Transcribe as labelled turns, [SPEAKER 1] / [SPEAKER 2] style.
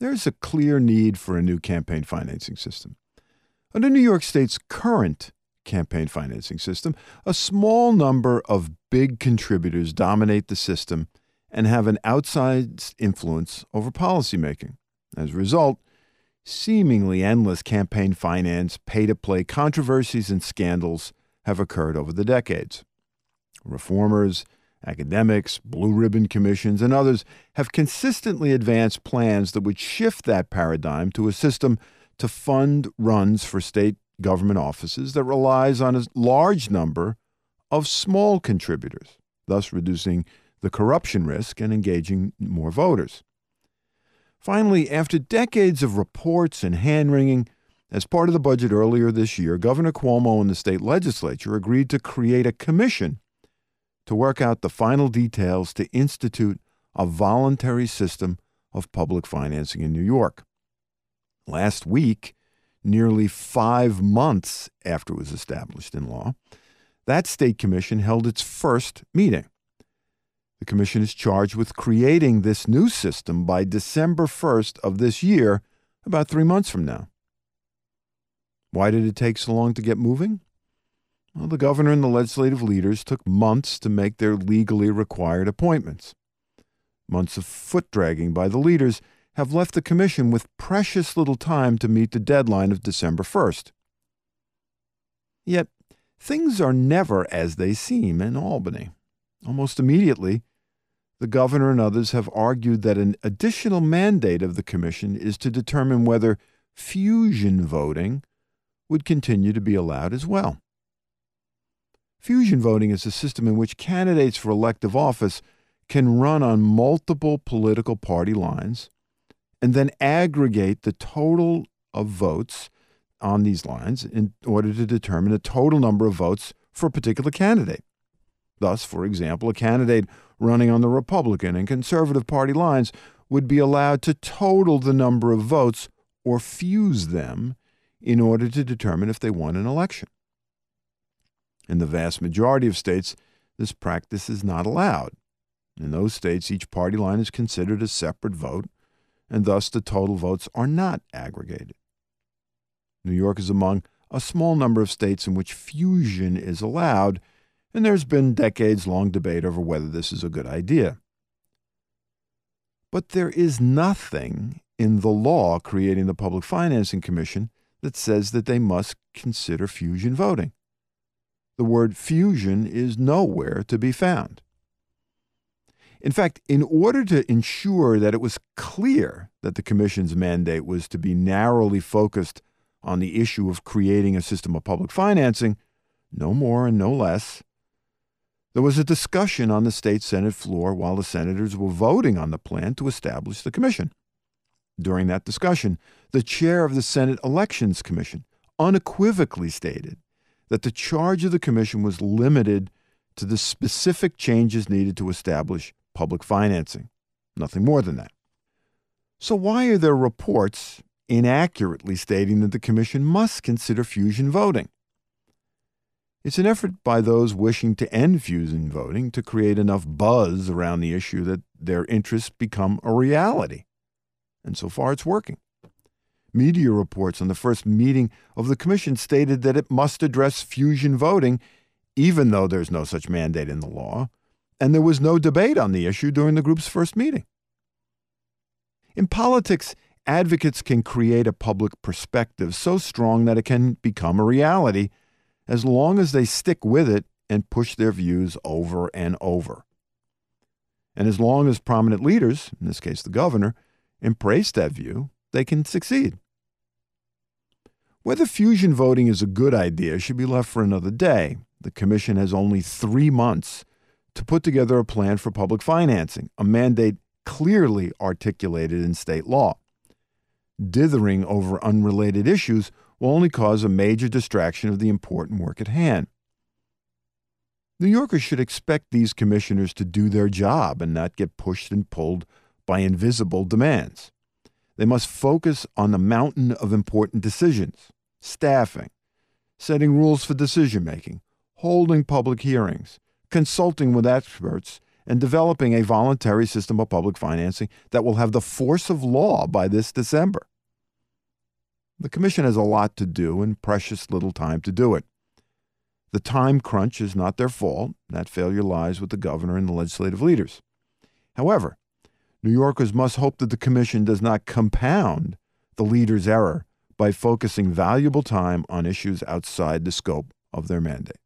[SPEAKER 1] there's a clear need for a new campaign financing system. Under New York State's current campaign financing system, a small number of big contributors dominate the system and have an outsized influence over policymaking. As a result, seemingly endless campaign finance, pay-to-play controversies and scandals have occurred over the decades. Reformers, academics, blue ribbon commissions, and others have consistently advanced plans that would shift that paradigm to a system to fund runs for state government offices that relies on a large number of small contributors, thus reducing the corruption risk and engaging more voters. Finally, after decades of reports and hand-wringing, as part of the budget earlier this year, Governor Cuomo and the state legislature agreed to create a commission to work out the final details to institute a voluntary system of public financing in New York. Last week, nearly 5 months after it was established in law, that state commission held its first meeting. The commission is charged with creating this new system by December 1st of this year, about 3 months from now. Why did it take so long to get moving? Well, the governor and the legislative leaders took months to make their legally required appointments. Months of foot-dragging by the leaders have left the commission with precious little time to meet the deadline of December 1st. Yet, things are never as they seem in Albany. Almost immediately, the governor and others have argued that an additional mandate of the commission is to determine whether fusion voting would continue to be allowed as well. Fusion voting is a system in which candidates for elective office can run on multiple political party lines and then aggregate the total of votes on these lines in order to determine the total number of votes for a particular candidate. Thus, for example, a candidate running on the Republican and Conservative Party lines would be allowed to total the number of votes or fuse them in order to determine if they won an election. In the vast majority of states, this practice is not allowed. In those states, each party line is considered a separate vote, and thus the total votes are not aggregated. New York is among a small number of states in which fusion is allowed, and there's been decades-long debate over whether this is a good idea. But there is nothing in the law creating the Public Financing Commission that says that they must consider fusion voting. The word fusion is nowhere to be found. In fact, in order to ensure that it was clear that the Commission's mandate was to be narrowly focused on the issue of creating a system of public financing, no more and no less, there was a discussion on the state Senate floor while the senators were voting on the plan to establish the commission. During that discussion, the chair of the Senate Elections Commission unequivocally stated that the charge of the commission was limited to the specific changes needed to establish public financing, nothing more than that. So why are there reports inaccurately stating that the commission must consider fusion voting? It's an effort by those wishing to end fusion voting to create enough buzz around the issue that their interests become a reality. And so far, it's working. Media reports on the first meeting of the commission stated that it must address fusion voting, even though there's no such mandate in the law, and there was no debate on the issue during the group's first meeting. In politics, advocates can create a public perspective so strong that it can become a reality as long as they stick with it and push their views over and over. And as long as prominent leaders, in this case the governor, embrace that view, they can succeed. Whether fusion voting is a good idea should be left for another day. The commission has only 3 months to put together a plan for public financing, a mandate clearly articulated in state law. Dithering over unrelated issues will only cause a major distraction of the important work at hand. New Yorkers should expect these commissioners to do their job and not get pushed and pulled by invisible demands. They must focus on the mountain of important decisions, staffing, setting rules for decision-making, holding public hearings, consulting with experts, and developing a voluntary system of public financing that will have the force of law by this December. The Commission has a lot to do and precious little time to do it. The time crunch is not their fault. That failure lies with the governor and the legislative leaders. However, New Yorkers must hope that the Commission does not compound the leaders' error by focusing valuable time on issues outside the scope of their mandate.